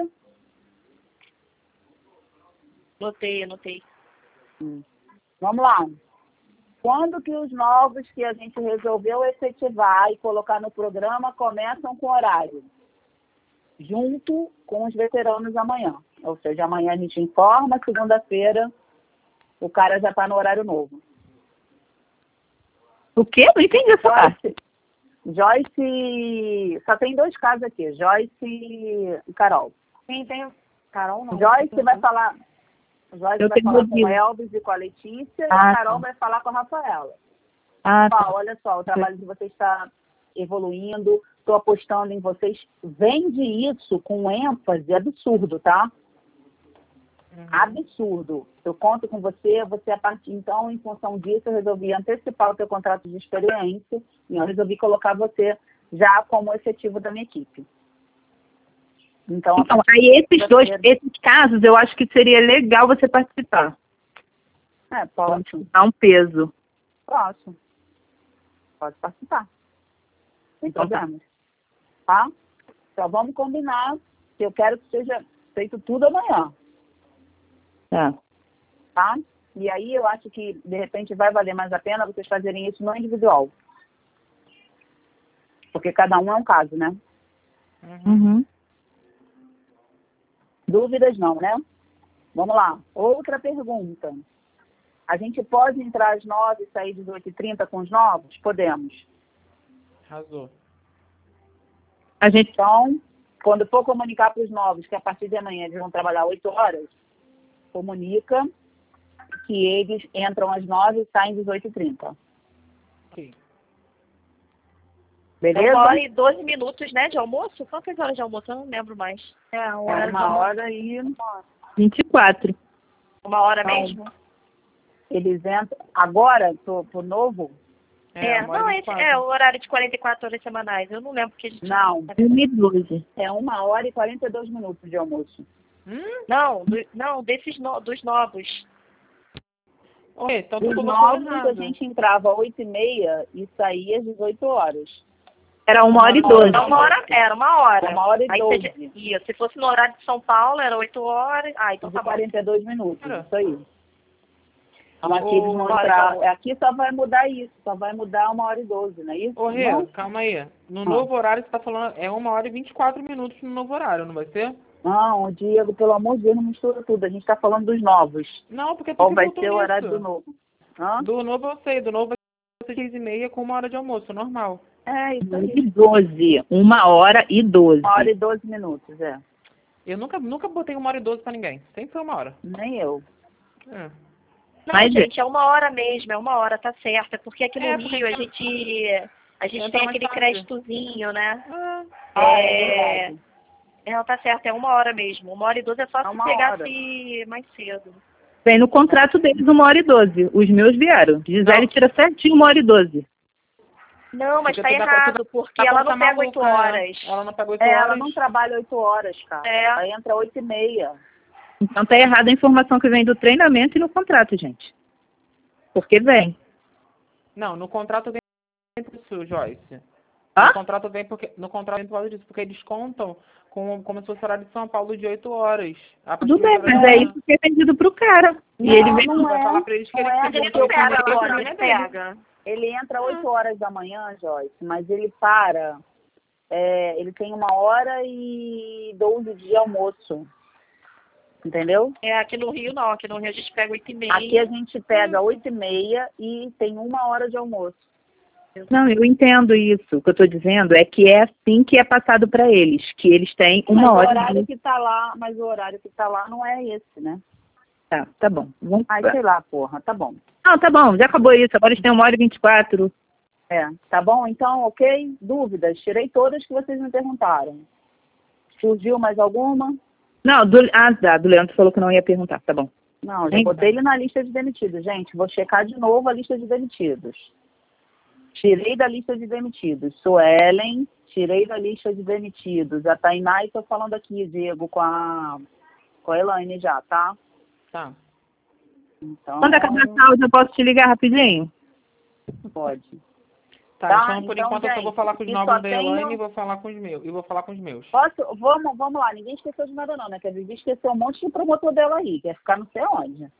Anotei, anotei. Vamos lá. Quando que os novos que a gente resolveu efetivar e colocar no programa começam com horário? Junto com os veteranos amanhã. Ou seja, amanhã a gente informa, segunda-feira o cara já está no horário novo. O quê? Não entendi essa parte. Joyce, Joyce, só tem dois casos aqui, Joyce e Carol. Quem tem... Carol não. Joyce vai falar, Joyce Eu vai tenho falar com ouvido. o Elvis e com a Letícia, e Ah, a Carol tá. vai falar com a Rafaela. Ah, Ó, olha só, o trabalho de vocês está evoluindo, estou apostando em vocês. Vende isso com ênfase absurdo, tá? Uhum. Absurdo. Eu conto com você, você a partir então, em função disso, eu resolvi antecipar o teu contrato de experiência e eu resolvi colocar você já como efetivo da minha equipe. Então, a Então, partir aí esses da dois, segunda-feira- esses casos, eu acho que seria legal você participar. É, posso, Dá um peso. posso. Pode participar. Sem Então tá. problemas. Tá? Então vamos combinar que eu quero que seja feito tudo amanhã. Tá. Tá? E aí eu acho que, de repente, vai valer mais a pena vocês fazerem isso no individual. Porque cada um é um caso, né? Uhum. Uhum. Dúvidas não, né? Vamos lá. Outra pergunta. A gente pode entrar às nove e sair às oito e trinta com os novos? Podemos. Arrasou. A gente... Então, quando for comunicar para os novos que a partir de amanhã eles vão trabalhar oito horas, comunica que eles entram às nove e saem às oito e trinta. Ok. É Beleza? uma hora e doze minutos, né, de almoço? Quantas horas de almoço? Eu não lembro mais. É, o É horário uma de- hora e vinte e quatro. Uma hora Não. mesmo? eles entram. Agora, pro, pro novo, É, uma hora não, e vinte e esse quatro. é o horário de quarenta e quatro horas semanais. Eu não lembro que a gente... não, uma e doze. é uma hora e quarenta e dois minutos de almoço. Hum? Não, do- não, desses no, dos novos. Oi, então tu Os colocou novos errado. a gente entrava às oito e meia e saía às dezoito horas. Era uma hora e Uma hora. doze. Era uma hora, era uma hora. Uma hora e Aí doze. você- ia, se fosse no horário de São Paulo, era oito horas. Ah, então De tá bom. quarenta e dois minutos, Cara. isso aí. Mas aqui, eles vão Ô, entrar, olha, aqui só vai mudar isso, só vai mudar uma hora e doze, não é isso? Ô, Rê, Não? calma aí. No Ah. novo horário você tá falando, é uma hora e vinte e quatro minutos no novo horário, não vai ser? Não, Diego, pelo amor de Deus, não mistura tudo. A gente está falando dos novos. Não, porque tu Qual que vai botou ser o nisso. horário do novo? Hã? Do novo eu sei, do novo vai ser seis e meia com uma hora de almoço, normal. É, isso Uma aí. e doze. Uma hora e doze. Uma hora e doze minutos, é. Eu nunca, nunca botei uma hora e doze pra ninguém. Sempre foi uma hora. Nem eu. É. Não, Mas, gente, é uma hora mesmo, é uma hora, tá certo. É porque aqui no É, porque Rio a entra- gente, a gente entra tem mais aquele fácil. créditozinho, né? Ah, Ah, É, verdade. Ela tá certa, é uma hora mesmo. Uma hora e doze é só É se uma pegasse mais cedo. Vem no contrato deles uma hora e doze. Os meus vieram. Gisele Não. tira certinho uma hora e doze. Não, mas Porque tá tu dá- errado, tu dá- porque tá ela não conta pega oito maluca, né? horas. Ela não pega oito É, horas. ela não trabalha oito horas, cara. É. Ela entra oito e meia. Então tá errada a informação que vem do treinamento e no contrato, gente. Porque vem. Não, no contrato vem isso, Joyce. Hã? No contrato vem porque no contrato vem por causa disso, porque eles contam com, como se fosse horário de São Paulo de oito horas. A partir Tudo das bem, oito horas mas da é manhã. isso que é vendido pro cara. E Não, ele vem. não vai é. falar pra eles que Não ele é, que Ele ele não porque pega o agora, problema não é dele. pega. Ele entra oito horas da manhã, Joyce, mas ele para. é, ele tem uma hora e doze de almoço. Entendeu? É, aqui no Rio não, aqui no Rio a gente pega oito e meia. Aqui a gente pega oito e meia e tem uma hora de almoço. Não, eu entendo isso. O que eu tô dizendo é que é assim que é passado para eles, que eles têm uma mas o hora horário de... que tá lá, mas o horário que tá lá não é esse, né? Tá, tá bom. Vamos... Ai, sei lá, porra, tá bom. Não, tá bom, já acabou isso. Agora eles têm uma hora e vinte e quatro. É, tá bom? Então, ok? Dúvidas? Tirei todas que vocês me perguntaram. Surgiu mais alguma? Não, do... ah, tá, do Leandro falou que não ia perguntar, tá bom. Não, já Hein? botei ele na lista de demitidos. Gente, vou checar de novo a lista de demitidos. Tirei da lista de demitidos. Suelen, tirei da lista de demitidos. A Tainá, e tô falando aqui, Diego, com a, com a Elaine já, tá? Tá. Então, Quando acabar a saúde, eu posso te ligar rapidinho? pode. Tá, Tá, então por então, enquanto eu só gente, vou falar com os e novos só da tenho- Elaine e vou falar com os meus. E vou falar com os meus. Posso, vamos, vamos lá, ninguém esqueceu de nada não, né? Que a Vivi esqueceu um monte de promotor dela aí, quer ficar não sei onde.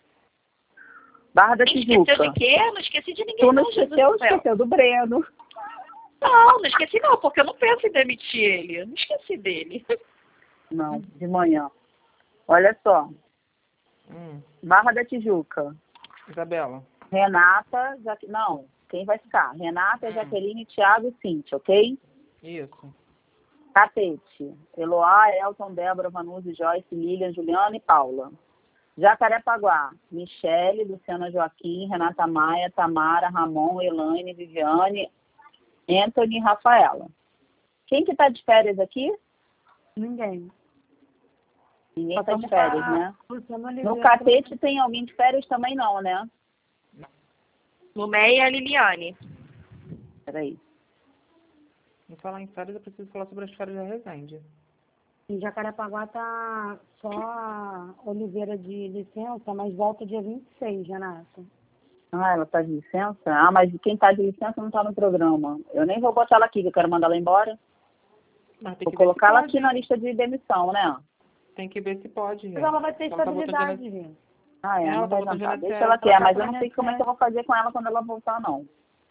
Barra da Esqueceu Tijuca. de quê? Não esqueci de ninguém Tu não não, Jesus esqueceu, do céu. esqueceu do Breno. Não, não esqueci não, porque eu não penso em demitir ele. Eu não esqueci dele. Não, de manhã. Olha só, Hum. Barra da Tijuca. Isabela. Renata, Jaque... não, quem vai ficar? Renata, Hum. Jaqueline, Thiago e Cíntia, ok? Isso. Tapete. Eloá, Elton, Débora, Vanuzzi, Joyce, Lilian, Juliana e Paula. Jacarepaguá. Michele, Luciana Joaquim, Renata Maia, Tamara, Ramon, Elaine, Viviane, Anthony e Rafaela. Quem que tá de férias aqui? Ninguém. Ninguém Só tá de tamo férias, com a né? Luciana Oliveira. No catete tem alguém de férias também não, né? No Meia, a Liliane. Peraí. Em falar em férias, eu preciso falar sobre as férias da Resende. Em Jacarepaguá tá só a Oliveira de licença, mas volta dia vinte e seis, Renata. Ah, ela tá de licença? Ah, mas quem tá de licença não tá no programa. Eu nem vou botar ela aqui, que eu quero mandar ela embora. Mas tem Vou que ver se colocar ela pode. aqui na lista de demissão, né? Tem que ver se pode. Mas ela vai ter Ela tá voltando estabilidade, de- gente. Ah, é, Ela não tá vai voltando de adiantar. Deixa licença, ela quer, ela mas tá eu não sei com como é que eu vou fazer com ela quando ela voltar, não.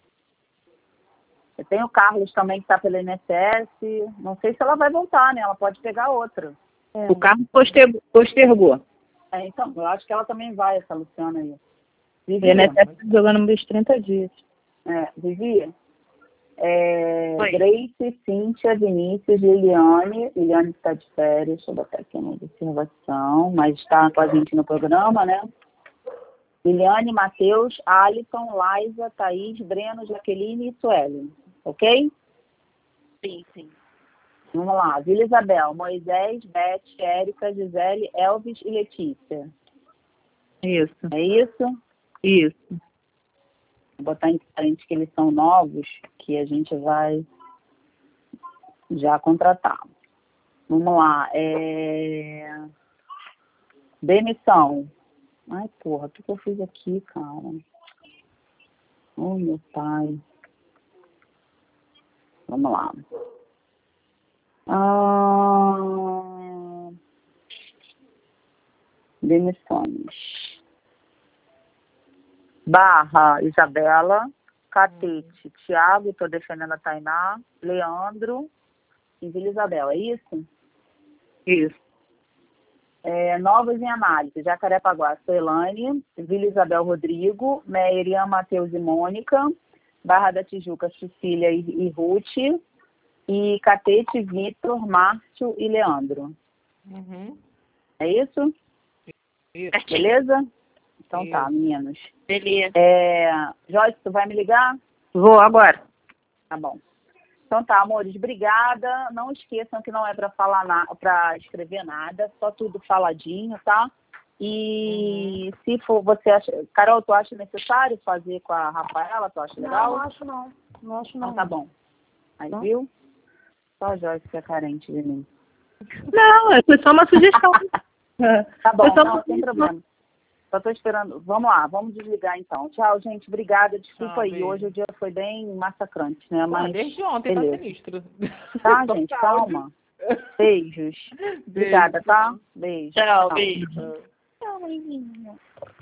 Eu tenho o Carlos também, que tá pelo I N S S. Não sei se ela vai voltar, né? Ela pode pegar outra. É. O carro postergou. postergou. É, então, eu acho que ela também vai, essa Luciana aí. O Vivi, I N S S tá jogando uns trinta dias. é, Vivi, é, Oi. Grace, Cíntia, Vinícius, Liliane. Liliane está de férias, deixa eu botar aqui uma observação, mas está com a gente no programa, né? Liliane, Matheus, Alisson, Laisa, Thaís, Breno, Jaqueline e Suelen. Ok? Sim, sim. Vamos lá. Vila Isabel, Moisés, Beth, Érica, Gisele, Elvis e Letícia. Isso, É isso? isso. Vou botar em frente que eles são novos, que a gente vai já contratar. Vamos lá. É... Demissão. Ai, porra, o que que eu fiz aqui, cara? Oh, meu pai. Vamos lá. Ah... Demissões. Barra, Isabela. Catete, Tiago, estou defendendo a Tainá. Leandro e Vila Isabel, é isso? Isso. É, novos em análise, Jacarepaguá, Suelane, Vila Isabel, Rodrigo, Meriam, Matheus e Mônica, Barra da Tijuca, Cecília e, e Ruth, e Catete, Vitor, Márcio e Leandro. Uhum. É isso? Isso. Certinho. Beleza? Então tá, Isso. meninos. Beleza. É, Joyce, tu vai me ligar? Vou agora. Tá bom. Então tá, amores, obrigada. Não esqueçam que não é para falar na, para escrever nada, só tudo faladinho, tá? E uhum. se for, você acha. Carol, tu acha necessário fazer com a Rafaela? Tu acha legal? Não, não acho não. Não acho não. Então tá bom. Aí, não? Viu? Só a Joyce que é carente de mim. Não, foi só uma sugestão. Tá bom, não, não, sem problema. Só tô esperando. Vamos lá, vamos desligar então. Tchau, gente. Obrigada. Desculpa Tchau, aí. beijo. Hoje o dia foi bem massacrante, né? Mas ah, desde ontem beleza. tá sinistro. Tá, gente, calma. Beijos. Beijo. Obrigada, tá? Beijo. Tchau, beijo. Tchau, mãezinha.